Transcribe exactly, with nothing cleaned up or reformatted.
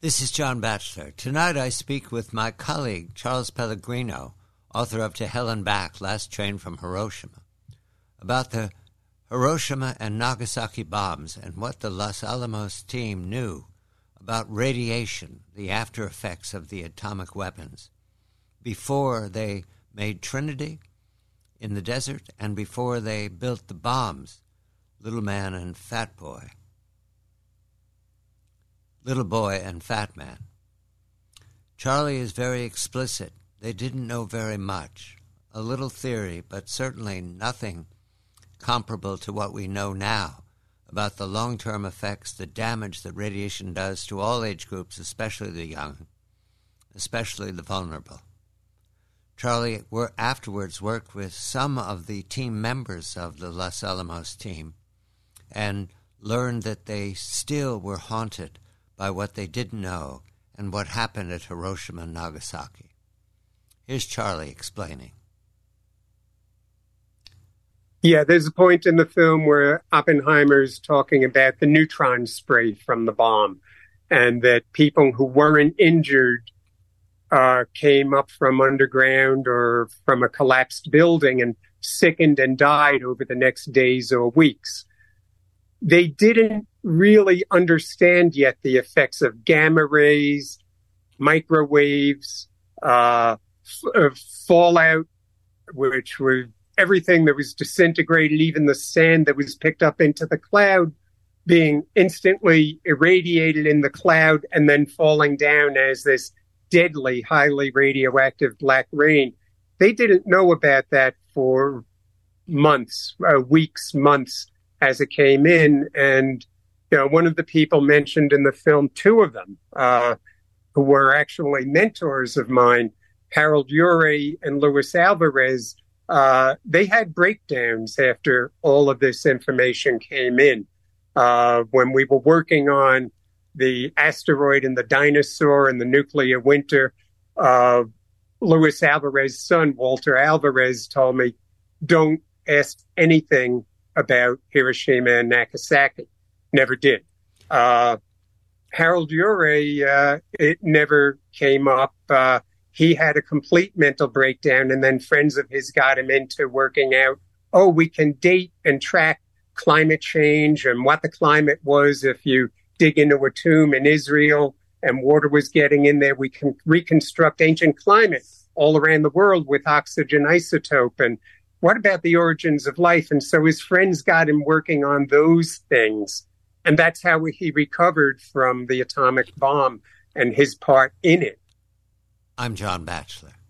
This is John Batchelor. Tonight I speak with my colleague, Charles Pellegrino, author of To Hell and Back, Last Train from Hiroshima, about the Hiroshima and Nagasaki bombs and what the Los Alamos team knew about radiation, the after effects of the atomic weapons, before they made Trinity in the desert and before they built the bombs, Little Man and Fat Boy. Little Boy and Fat Man. Charlie is very explicit. They didn't know very much. A little theory, but certainly nothing comparable to what we know now about the long-term effects, the damage that radiation does to all age groups, especially the young, especially the vulnerable. Charlie afterwards worked with some of the team members of the Los Alamos team and learned that they still were haunted by what they didn't know and what happened at Hiroshima and Nagasaki. Here's Charlie explaining. Yeah, there's a point in the film where Oppenheimer's talking about the neutron spray from the bomb and that people who weren't injured uh, came up from underground or from a collapsed building and sickened and died over the next days or weeks. They didn't really understand yet the effects of gamma rays, microwaves, uh, f- uh, fallout, which were everything that was disintegrated, even the sand that was picked up into the cloud being instantly irradiated in the cloud and then falling down as this deadly, highly radioactive black rain. They didn't know about that for months, uh, weeks, months as it came in. And, you know, one of the people mentioned in the film, two of them, uh, who were actually mentors of mine, Harold Urey and Luis Alvarez, uh, they had breakdowns after all of this information came in. Uh, when we were working on the asteroid and the dinosaur and the nuclear winter, uh, Luis Alvarez's son, Walter Alvarez, told me, don't ask anything about Hiroshima and Nagasaki. Never did. Uh, Harold Urey, uh, it never came up. Uh, he had a complete mental breakdown, and then friends of his got him into working out, oh, we can date and track climate change and what the climate was if you dig into a tomb in Israel and water was getting in there. We can reconstruct ancient climate all around the world with oxygen isotope. And what about the origins of life? And so his friends got him working on those things. And that's how he recovered from the atomic bomb and his part in it. I'm John Batchelor.